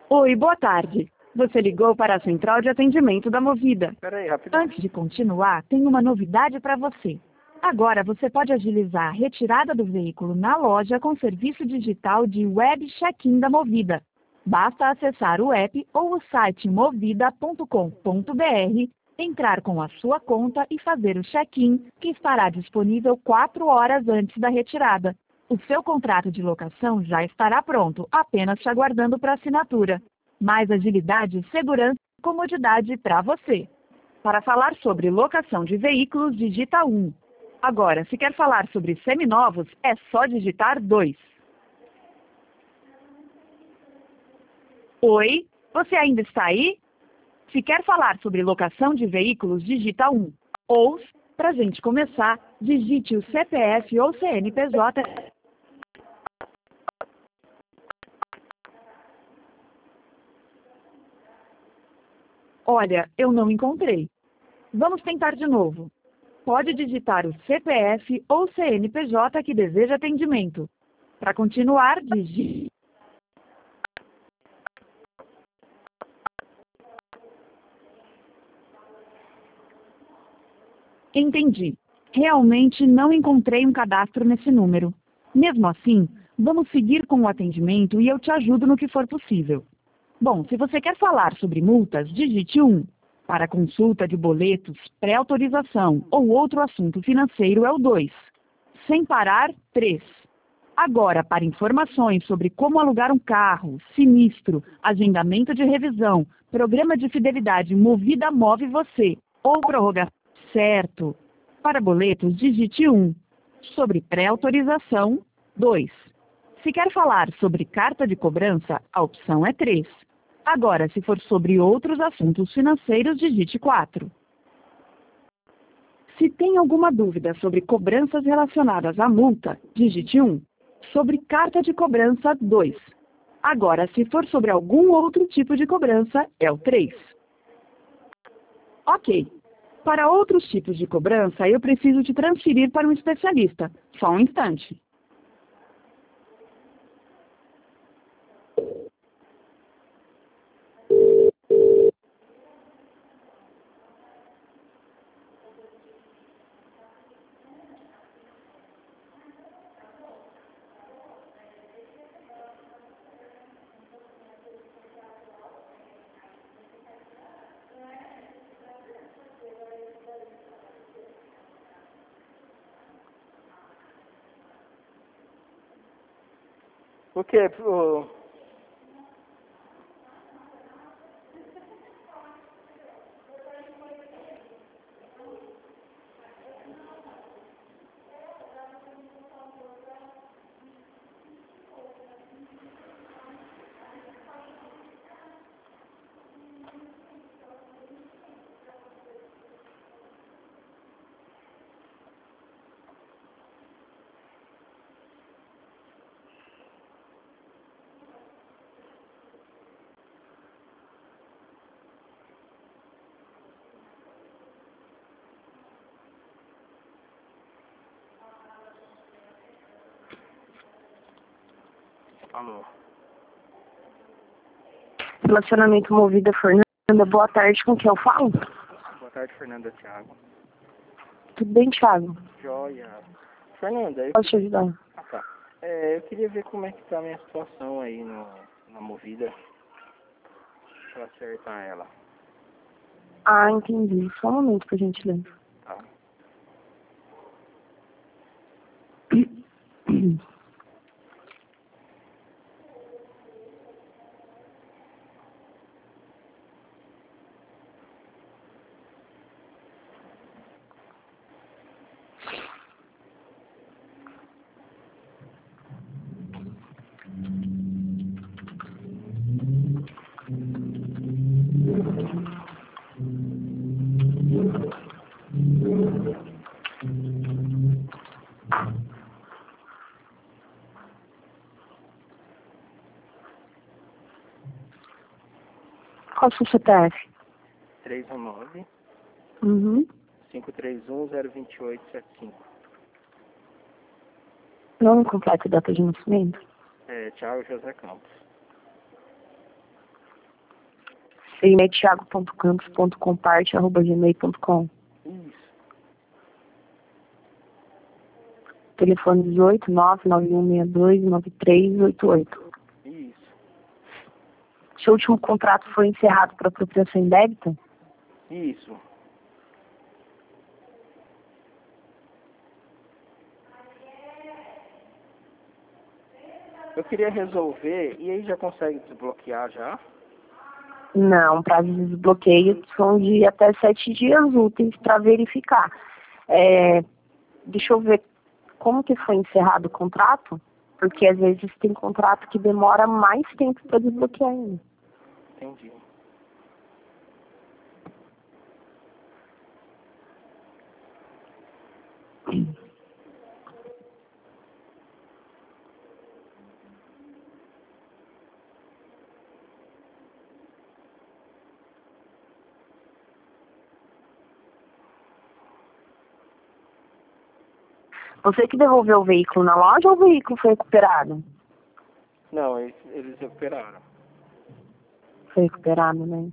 Oi, boa tarde. Você ligou para a central de atendimento da Movida. Peraí, rapidinho. Antes de continuar, tem uma novidade para você. Agora você pode agilizar a retirada do veículo na loja com serviço digital de web check-in da Movida. Basta acessar o app ou o site movida.com.br, entrar com a sua conta e fazer o check-in, que estará disponível 4 horas antes da retirada. O seu contrato de locação já estará pronto, apenas te aguardando para assinatura. Mais agilidade, segurança e comodidade para você. Para falar sobre locação de veículos, digita 1. Agora, se quer falar sobre seminovos, é só digitar 2. Oi, você ainda está aí? Se quer falar sobre locação de veículos, digita 1. Ou, para a gente começar, digite o CPF ou CNPJ. Olha, eu não encontrei. Vamos tentar de novo. Pode digitar o CPF ou CNPJ que deseja atendimento. Para continuar, digite. Entendi. Realmente não encontrei um cadastro nesse número. Mesmo assim, vamos seguir com o atendimento e eu te ajudo no que for possível. Bom, se você quer falar sobre multas, digite 1. Para consulta de boletos, pré-autorização ou outro assunto financeiro é o 2. Sem parar, 3. Agora, para informações sobre como alugar um carro, sinistro, agendamento de revisão, programa de fidelidade Movida Move Você ou prorrogação. Certo. Para boletos, digite 1. Sobre pré-autorização, 2. Se quer falar sobre carta de cobrança, a opção é 3. Agora, se for sobre outros assuntos financeiros, digite 4. Se tem alguma dúvida sobre cobranças relacionadas à multa, digite 1. Sobre carta de cobrança, 2. Agora, se for sobre algum outro tipo de cobrança, é o 3. Ok. Para outros tipos de cobrança, eu preciso te transferir para um especialista. Só um instante. O que? Alô. Relacionamento Movida, Fernanda. Boa tarde, com quem eu falo? Boa tarde, Fernanda, Thiago. Tudo bem, Thiago? Joia. Fernanda, Posso te ajudar? tá. Eu queria ver como é que tá a minha situação aí na Movida. Deixa eu acertar ela. Ah, entendi. Só um momento, por gentileza. Tá. Qual é o seu CPF? 319 Uhum. 531 02875. Nome completo e data de nascimento? Thiago José Campos. Seu e-mail é thiago.campos.comparte@gmail.com. Isso. Telefone 18 991629388. Isso. Seu último contrato foi encerrado por apropriação indébita? Isso. Eu queria resolver, e aí já consegue desbloquear já? Não, prazo de desbloqueio são de até 7 dias úteis para verificar. Deixa eu ver como que foi encerrado o contrato, porque às vezes tem contrato que demora mais tempo para desbloquear ainda. Entendi. Você que devolveu o veículo na loja ou o veículo foi recuperado? Não, eles recuperaram. Foi recuperado, né?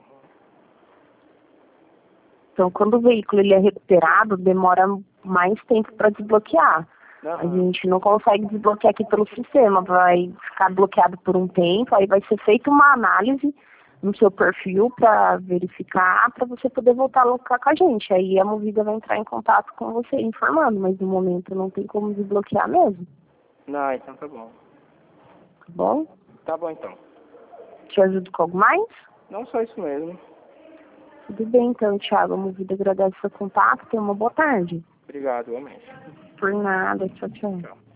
Então, quando o veículo ele é recuperado, demora mais tempo para desbloquear. A gente não consegue desbloquear aqui pelo sistema, vai ficar bloqueado por um tempo, aí vai ser feita uma análise no seu perfil para verificar, para você poder voltar a alocar com a gente. Aí a Movida vai entrar em contato com você informando, mas no momento não tem como desbloquear mesmo. Não, então tá bom. Tá bom? Tá bom então. Te ajudo com algo mais? Não só isso mesmo. Tudo bem, então, Thiago. A Movida agradece o seu contato. Tenha uma boa tarde. Obrigado, igualmente. Por nada. Tchau, tchau. Tchau.